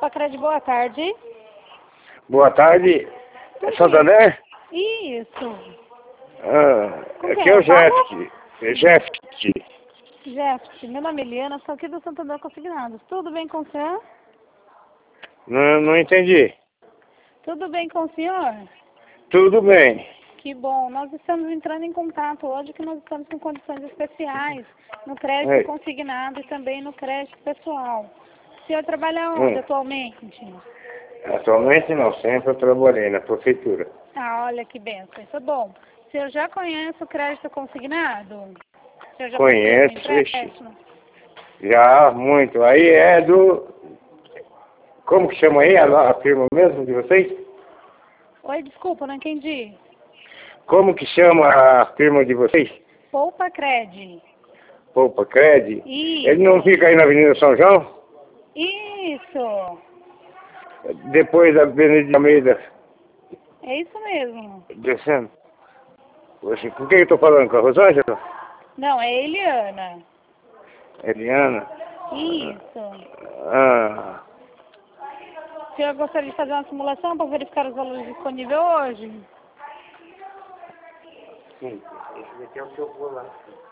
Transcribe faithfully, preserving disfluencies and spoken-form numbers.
Poupa Cred, boa tarde. Boa tarde. É Santander? Isso. Ah, Com aqui quem é o eu falo? Jeft. É Jeft. Jeff, meu nome é Eliana, sou aqui do Santander Consignados. Tudo bem com o senhor? Não, não entendi. Tudo bem com o senhor? Tudo bem. Que bom. Nós estamos entrando em contato hoje que nós estamos com condições especiais no crédito Ei. consignado e também no crédito pessoal. O senhor trabalha onde Hum. atualmente? Atualmente não, sempre eu trabalhei na prefeitura. Ah, olha que benção. Isso é bom. O senhor já conhece o crédito consignado? O senhor já Conheço, passou por empréstimo? Já, muito. Aí é do... Como que chama aí a, a firma mesmo de vocês? Oi, desculpa, não entendi. Como que chama a firma de vocês? Poupa Cred. Poupa Cred? Isso. Ele não fica aí na Avenida São João? Isso. Depois da Avenida de Almeida, É isso mesmo. descendo. Poxa, com quem eu tô falando? Com a Rosângela? Não, é Eliana. Eliana? Isso. Ah, O senhor gostaria de fazer uma simulação para verificar os valores disponíveis hoje? sim. Esse daqui é o que eu vou lá.